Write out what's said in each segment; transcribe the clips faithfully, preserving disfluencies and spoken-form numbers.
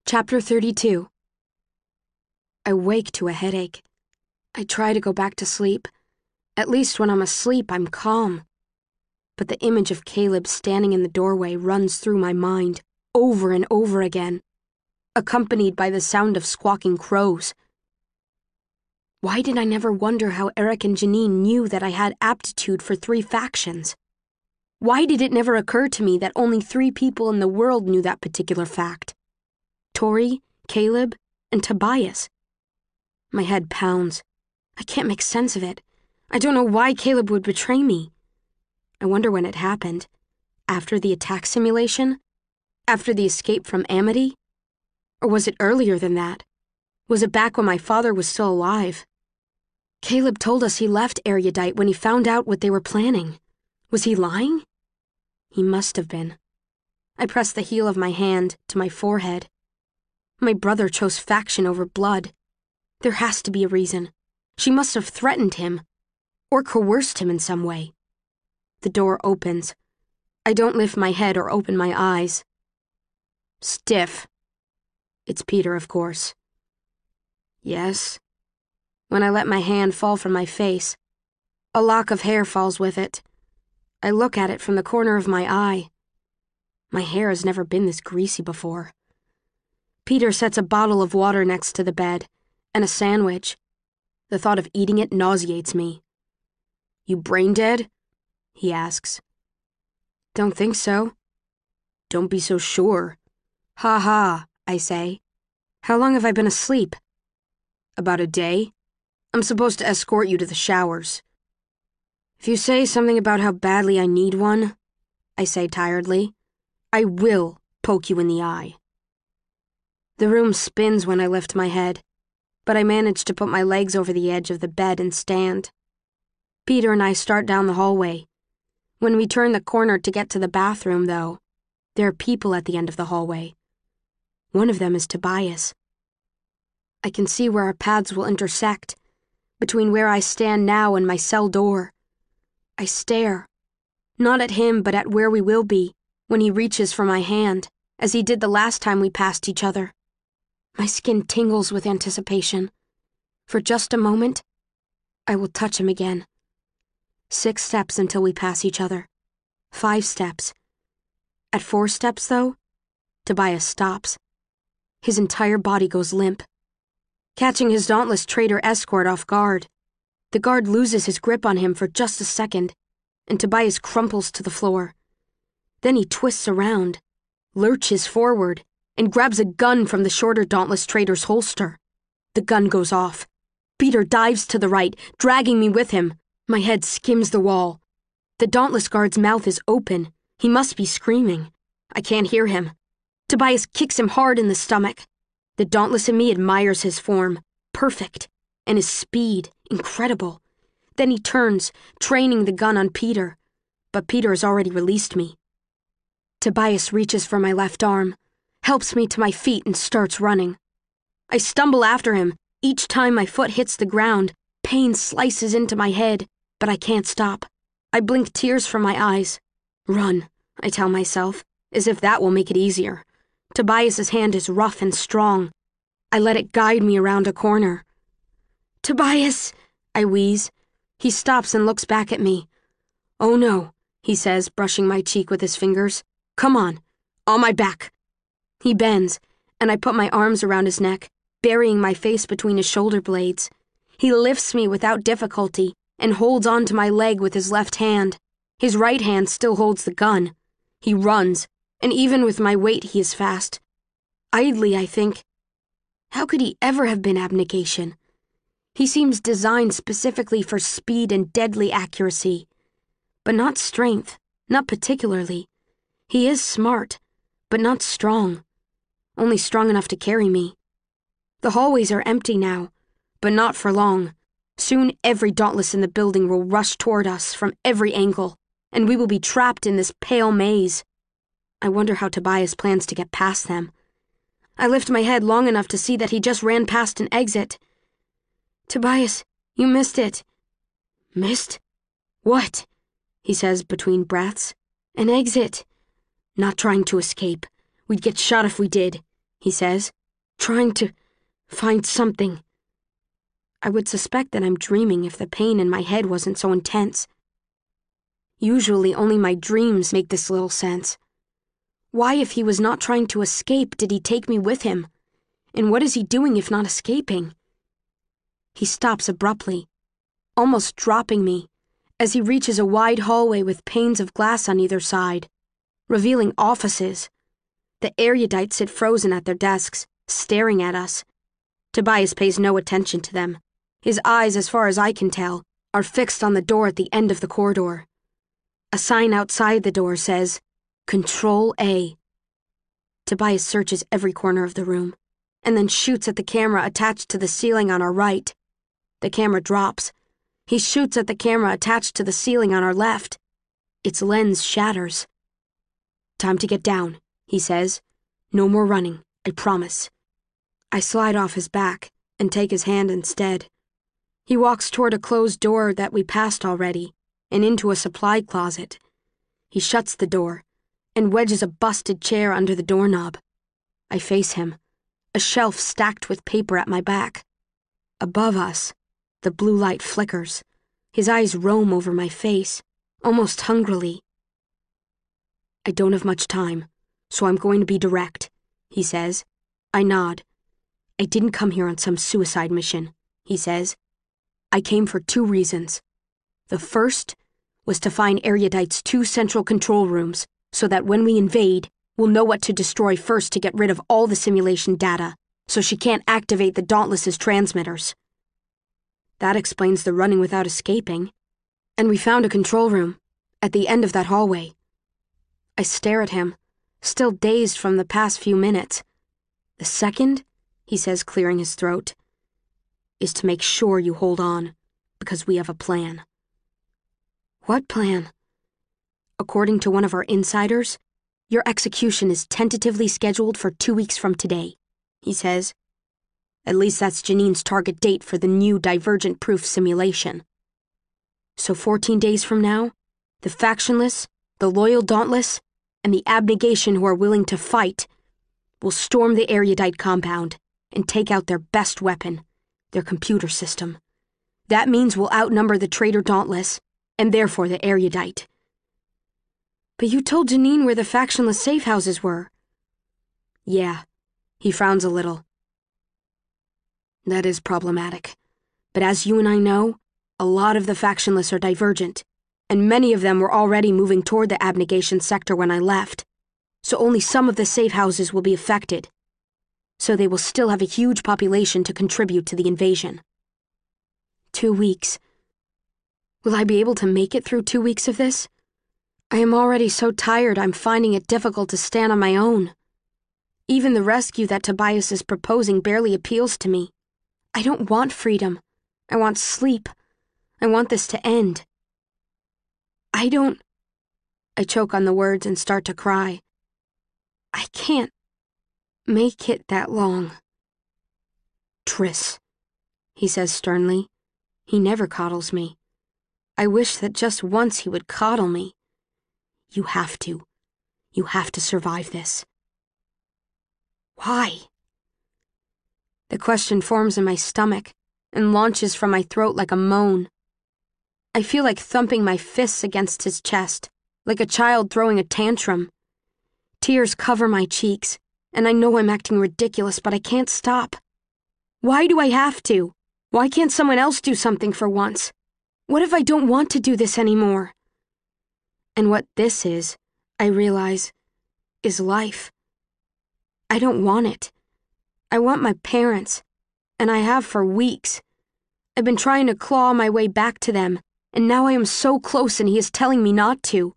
Chapter thirty-two. I wake to a headache. I try to go back to sleep. At least when I'm asleep, I'm calm. But the image of Caleb standing in the doorway runs through my mind over and over again, accompanied by the sound of squawking crows. Why did I never wonder how Eric and Janine knew that I had aptitude for three factions? Why did it never occur to me that only three people in the world knew that particular fact? Tori, Caleb, and Tobias. My head pounds. I can't make sense of it. I don't know why Caleb would betray me. I wonder when it happened. After the attack simulation? After the escape from Amity? Or was it earlier than that? Was it back when my father was still alive? Caleb told us he left Erudite when he found out what they were planning. Was he lying? He must have been. I pressed the heel of my hand to my forehead. My brother chose faction over blood. There has to be a reason. She must have threatened him, or coerced him in some way. The door opens. I don't lift my head or open my eyes. Stiff. It's Peter, of course. Yes. When I let my hand fall from my face, a lock of hair falls with it. I look at it from the corner of my eye. My hair has never been this greasy before. Peter sets a bottle of water next to the bed, and a sandwich. The thought of eating it nauseates me. You brain dead? He asks. Don't think so. Don't be so sure. Ha ha, I say. How long have I been asleep? About a day. I'm supposed to escort you to the showers. If you say something about how badly I need one, I say tiredly, I will poke you in the eye. The room spins when I lift my head, but I manage to put my legs over the edge of the bed and stand. Peter and I start down the hallway. When we turn the corner to get to the bathroom, though, there are people at the end of the hallway. One of them is Tobias. I can see where our paths will intersect, between where I stand now and my cell door. I stare, not at him but at where we will be when he reaches for my hand, as he did the last time we passed each other. My skin tingles with anticipation. For just a moment, I will touch him again. Six steps until we pass each other. Five steps. At four steps, though, Tobias stops. His entire body goes limp, catching his dauntless traitor escort off guard. The guard loses his grip on him for just a second, and Tobias crumples to the floor. Then he twists around, lurches forward, and grabs a gun from the shorter dauntless traitor's holster. The gun goes off. Peter dives to the right, dragging me with him. My head skims the wall. The dauntless guard's mouth is open. He must be screaming. I can't hear him. Tobias kicks him hard in the stomach. The dauntless in me admires his form, perfect, and his speed, incredible. Then he turns, training the gun on Peter. But Peter has already released me. Tobias reaches for my left arm, helps me to my feet, and starts running. I stumble after him. Each time my foot hits the ground, pain slices into my head, but I can't stop. I blink tears from my eyes. Run, I tell myself, as if that will make it easier. Tobias's hand is rough and strong. I let it guide me around a corner. Tobias, I wheeze. He stops and looks back at me. Oh no, he says, brushing my cheek with his fingers. Come on, on my back. He bends, and I put my arms around his neck, burying my face between his shoulder blades. He lifts me without difficulty and holds onto my leg with his left hand. His right hand still holds the gun. He runs, and even with my weight he is fast. Idly, I think, how could he ever have been abnegation? He seems designed specifically for speed and deadly accuracy, but not strength, not particularly. He is smart, but not strong. Only strong enough to carry me. The hallways are empty now, but not for long. Soon every dauntless in the building will rush toward us from every angle, and we will be trapped in this pale maze. I wonder how Tobias plans to get past them. I lift my head long enough to see that he just ran past an exit. Tobias, you missed it. Missed? What? He says between breaths. An exit. Not trying to escape. We'd get shot if we did, he says, trying to find something. I would suspect that I'm dreaming if the pain in my head wasn't so intense. Usually only my dreams make this little sense. Why, if he was not trying to escape, did he take me with him? And what is he doing if not escaping? He stops abruptly, almost dropping me, as he reaches a wide hallway with panes of glass on either side, revealing offices. The erudites sit frozen at their desks, staring at us. Tobias pays no attention to them. His eyes, as far as I can tell, are fixed on the door at the end of the corridor. A sign outside the door says, Control A. Tobias searches every corner of the room, and then shoots at the camera attached to the ceiling on our right. The camera drops. He shoots at the camera attached to the ceiling on our left. Its lens shatters. Time to get down, he says. No more running, I promise. I slide off his back and take his hand instead. He walks toward a closed door that we passed already, and into a supply closet. He shuts the door and wedges a busted chair under the doorknob. I face him, a shelf stacked with paper at my back. Above us, the blue light flickers. His eyes roam over my face, almost hungrily. I don't have much time, so I'm going to be direct, he says. I nod. I didn't come here on some suicide mission, he says. I came for two reasons. The first was to find Erudite's two central control rooms so that when we invade, we'll know what to destroy first to get rid of all the simulation data, so she can't activate the Dauntless's transmitters. That explains the running without escaping. And we found a control room at the end of that hallway. I stare at him, still dazed from the past few minutes. The second, he says, clearing his throat, is to make sure you hold on, because we have a plan. What plan? According to one of our insiders, your execution is tentatively scheduled for two weeks from today, he says. At least that's Janine's target date for the new divergent-proof simulation. So fourteen days from now, the factionless, the loyal Dauntless, and the abnegation who are willing to fight will storm the Erudite compound and take out their best weapon, their computer system. That means we'll outnumber the traitor Dauntless, and therefore the Erudite. But you told Janine where the factionless safe houses were. Yeah, he frowns a little. That is problematic. But as you and I know, a lot of the factionless are divergent, and many of them were already moving toward the abnegation sector when I left, so only some of the safe houses will be affected. So they will still have a huge population to contribute to the invasion. Two weeks. Will I be able to make it through two weeks of this? I am already so tired I'm finding it difficult to stand on my own. Even the rescue that Tobias is proposing barely appeals to me. I don't want freedom. I want sleep. I want this to end. I don't... I choke on the words and start to cry. I can't make it that long. Triss, he says sternly. He never coddles me. I wish that just once he would coddle me. You have to. You have to survive this. Why? The question forms in my stomach and launches from my throat like a moan. I feel like thumping my fists against his chest, like a child throwing a tantrum. Tears cover my cheeks, and I know I'm acting ridiculous, but I can't stop. Why do I have to? Why can't someone else do something for once? What if I don't want to do this anymore? And what this is, I realize, is life. I don't want it. I want my parents, and I have for weeks. I've been trying to claw my way back to them, and now I am so close and he is telling me not to.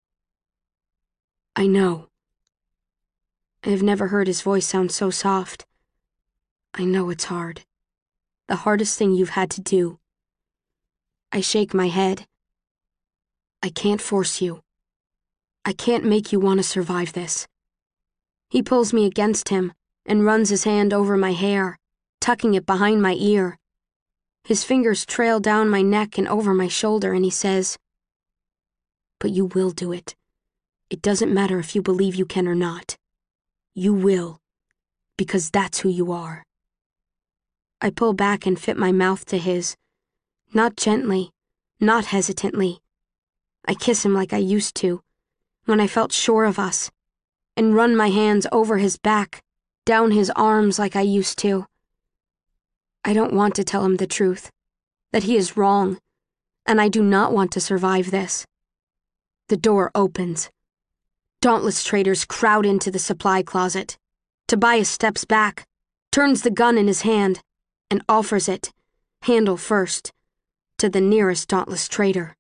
I know. I have never heard his voice sound so soft. I know it's hard. The hardest thing you've had to do. I shake my head. I can't force you. I can't make you want to survive this. He pulls me against him and runs his hand over my hair, tucking it behind my ear. His fingers trail down my neck and over my shoulder, and he says, But you will do it. It doesn't matter if you believe you can or not. You will. because that's who you are. I pull back and fit my mouth to his, not gently, not hesitantly. I kiss him like I used to, when I felt sure of us, and run my hands over his back, down his arms like I used to. I don't want to tell him the truth, that he is wrong, and I do not want to survive this. The door opens. Dauntless traders crowd into the supply closet. Tobias steps back, turns the gun in his hand, and offers it, handle first, to the nearest dauntless trader.